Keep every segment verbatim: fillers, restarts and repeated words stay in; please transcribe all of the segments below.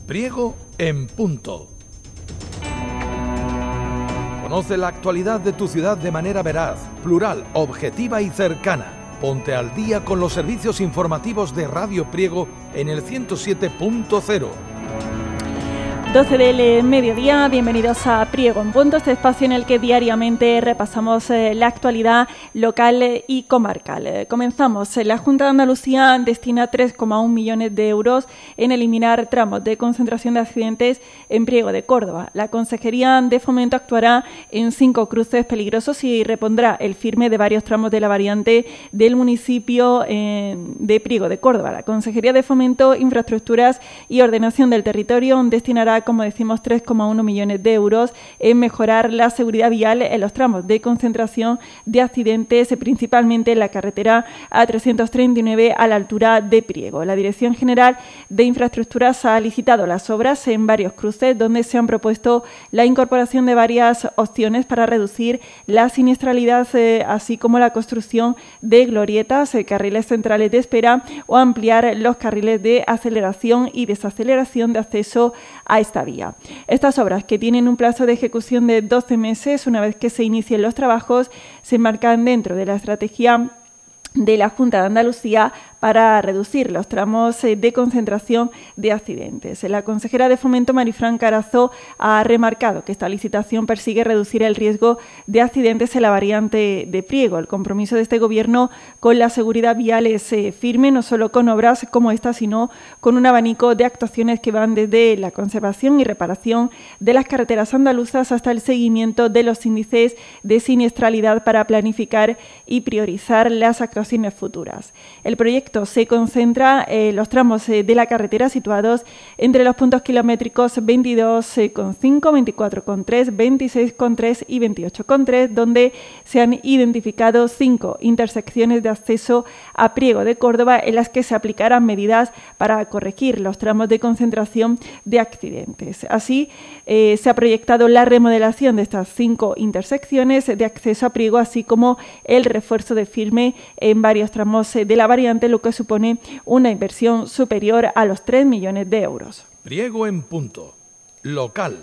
Priego en punto. Conoce la actualidad de tu ciudad de manera veraz, plural, objetiva y cercana. Ponte al día con los servicios informativos de Radio Priego en el ciento siete punto cero. doce del mediodía, bienvenidos a Priego en Punto, este espacio en el que diariamente repasamos eh, la actualidad local y comarcal. Eh, comenzamos. La Junta de Andalucía destina tres coma uno millones de euros en eliminar tramos de concentración de accidentes en Priego de Córdoba. La Consejería de Fomento actuará en cinco cruces peligrosos y repondrá el firme de varios tramos de la variante del municipio eh, de Priego de Córdoba. La Consejería de Fomento, Infraestructuras y Ordenación del Territorio destinará, como decimos, tres coma uno millones de euros en mejorar la seguridad vial en los tramos de concentración de accidentes, principalmente en la carretera A trescientos treinta y nueve a la altura de Priego. La Dirección General de Infraestructuras ha licitado las obras en varios cruces donde se han propuesto la incorporación de varias opciones para reducir la siniestralidad, eh, así como la construcción de glorietas, eh, carriles centrales de espera o ampliar los carriles de aceleración y desaceleración de acceso a esta vía. Estas obras, que tienen un plazo de ejecución de doce meses, una vez que se inicien los trabajos, se enmarcan dentro de la estrategia de la Junta de Andalucía para reducir los tramos de concentración de accidentes. La consejera de Fomento, Marifran Carazo, ha remarcado que esta licitación persigue reducir el riesgo de accidentes en la variante de Priego. El compromiso de este Gobierno con la seguridad vial es eh, firme, no solo con obras como esta, sino con un abanico de actuaciones que van desde la conservación y reparación de las carreteras andaluzas hasta el seguimiento de los índices de siniestralidad para planificar y priorizar las actuaciones futuras. El proyecto se concentra en los tramos de la carretera situados entre los puntos kilométricos veintidós coma cinco, veinticuatro coma tres, veintiséis coma tres y veintiocho coma tres, donde se han identificado cinco intersecciones de acceso a Priego de Córdoba en las que se aplicarán medidas para corregir los tramos de concentración de accidentes. Así, eh, se ha proyectado la remodelación de estas cinco intersecciones de acceso a Priego, así como el refuerzo de firme en varios tramos de la variante, lo que supone una inversión superior a los tres millones de euros. Priego en punto. Local.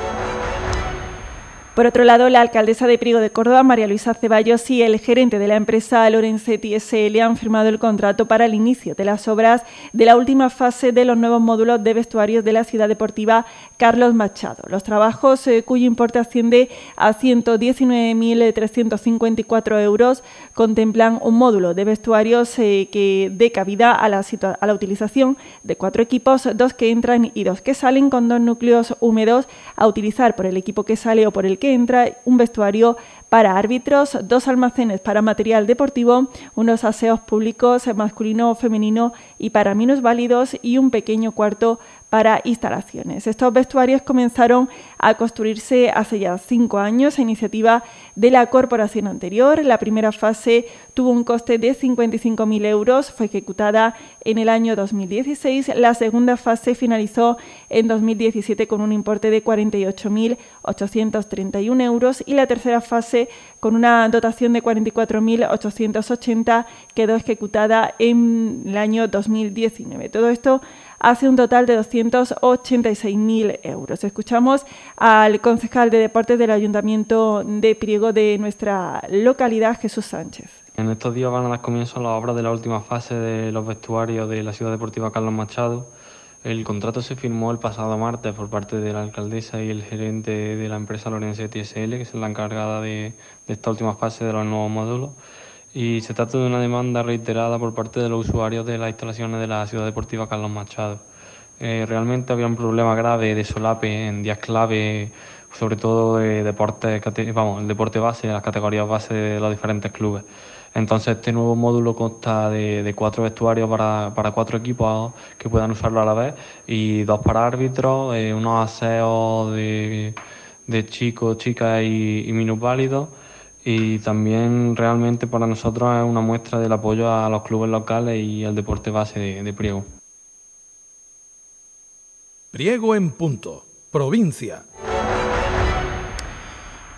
Por otro lado, la alcaldesa de Priego de Córdoba, María Luisa Ceballos, y el gerente de la empresa Lorenzetti S L han firmado el contrato para el inicio de las obras de la última fase de los nuevos módulos de vestuarios de la ciudad deportiva Carlos Machado. Los trabajos, eh, cuyo importe asciende a ciento diecinueve mil trescientos cincuenta y cuatro euros, contemplan un módulo de vestuarios eh, que dé cabida a la, a la utilización de cuatro equipos, dos que entran y dos que salen, con dos núcleos húmedos a utilizar por el equipo que sale o por el que entra, un vestuario para árbitros, dos almacenes para material deportivo, unos aseos públicos masculino o femenino y para minusválidos y un pequeño cuarto para instalaciones. Estos vestuarios comenzaron a construirse hace ya cinco años a iniciativa de la corporación anterior. La primera fase tuvo un coste de cincuenta y cinco mil euros, fue ejecutada en el año dos mil dieciséis. La segunda fase finalizó en dos mil diecisiete con un importe de cuarenta y ocho mil ochocientos treinta y uno euros y la tercera fase, con una dotación de cuarenta y cuatro mil ochocientos ochenta, quedó ejecutada en el año dos mil diecinueve. Todo esto hace un total de doscientos ochenta y seis mil euros. Escuchamos al concejal de Deportes del Ayuntamiento de Priego de nuestra localidad, Jesús Sánchez. En estos días van a dar comienzo las obras de la última fase de los vestuarios de la ciudad deportiva Carlos Machado. El contrato se firmó el pasado martes por parte de la alcaldesa y el gerente de la empresa Lorenzetti S L, que es la encargada de, de esta última fase de los nuevos módulos. Y se trata de una demanda reiterada por parte de los usuarios de las instalaciones de la ciudad deportiva Carlos Machado. Eh, realmente había un problema grave de solape en días clave, sobre todo de deporte, vamos, el deporte base, las categorías base de los diferentes clubes. Entonces este nuevo módulo consta de, de cuatro vestuarios para, para cuatro equipos que puedan usarlo a la vez y dos para árbitros, eh, unos aseos de, de chicos, chicas y, y minusválidos. Y también realmente para nosotros es una muestra del apoyo a los clubes locales y al deporte base de, de Priego. Priego en punto. Provincia.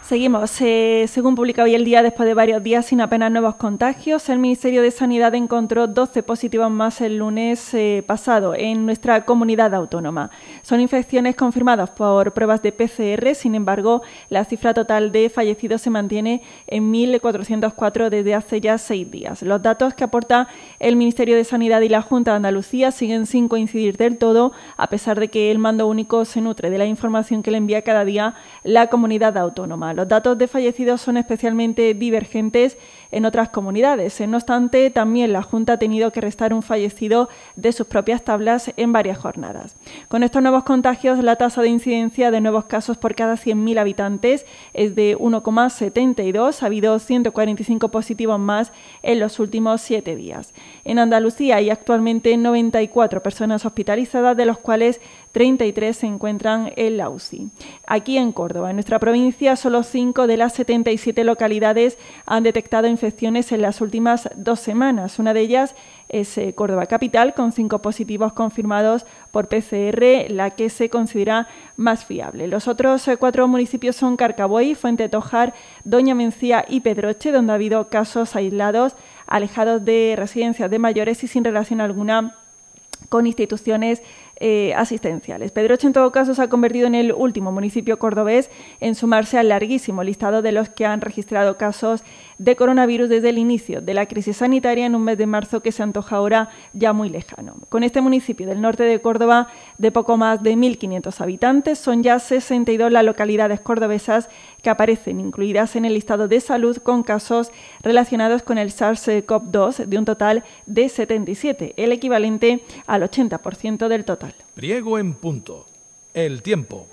Seguimos. Eh, según publica hoy El Día, después de varios días sin apenas nuevos contagios, el Ministerio de Sanidad encontró doce positivos más el lunes eh, pasado en nuestra comunidad autónoma. Son infecciones confirmadas por pruebas de P C R, sin embargo, la cifra total de fallecidos se mantiene en mil cuatrocientos cuatro desde hace ya seis días. Los datos que aporta el Ministerio de Sanidad y la Junta de Andalucía siguen sin coincidir del todo, a pesar de que el mando único se nutre de la información que le envía cada día la comunidad autónoma. Los datos de fallecidos son especialmente divergentes en otras comunidades. No obstante, también la Junta ha tenido que restar un fallecido de sus propias tablas en varias jornadas. Con estos nuevos contagios, la tasa de incidencia de nuevos casos por cada cien mil habitantes es de uno coma setenta y dos. Ha habido ciento cuarenta y cinco positivos más en los últimos siete días. En Andalucía hay actualmente noventa y cuatro personas hospitalizadas, de los cuales treinta y tres se encuentran en la U C I. Aquí en Córdoba, en nuestra provincia, solo cinco de las setenta y siete localidades han detectado infecciones en las últimas dos semanas. Una de ellas es eh, Córdoba Capital, con cinco positivos confirmados por P C R, la que se considera más fiable. Los otros eh, cuatro municipios son Carcabuey, Fuente Tojar, Doña Mencía y Pedroche, donde ha habido casos aislados, alejados de residencias de mayores y sin relación alguna con instituciones eh, asistenciales. Pedroche, en todo caso, se ha convertido en el último municipio cordobés en sumarse al larguísimo listado de los que han registrado casos de coronavirus desde el inicio de la crisis sanitaria en un mes de marzo que se antoja ahora ya muy lejano. Con este municipio del norte de Córdoba, de poco más de mil quinientos habitantes, son ya sesenta y dos las localidades cordobesas que aparecen incluidas en el listado de salud con casos relacionados con el SARS CoV dos, de un total de setenta y siete, el equivalente al ochenta por ciento del total. Priego en punto. El tiempo.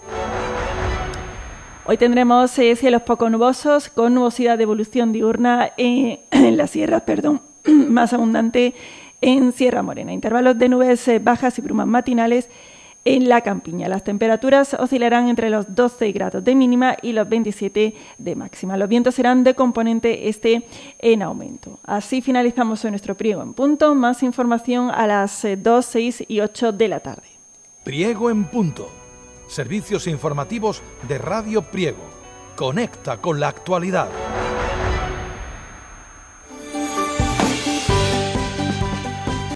Hoy tendremos eh, cielos poco nubosos con nubosidad de evolución diurna eh, en las sierras, perdón, más abundante en Sierra Morena. Intervalos de nubes eh, bajas y brumas matinales en la campiña. Las temperaturas oscilarán entre los doce grados de mínima y los veintisiete de máxima. Los vientos serán de componente este en aumento. Así finalizamos nuestro Priego en punto. Más información a las dos, seis y ocho de la tarde. Priego en punto. Servicios informativos de Radio Priego. Conecta con la actualidad.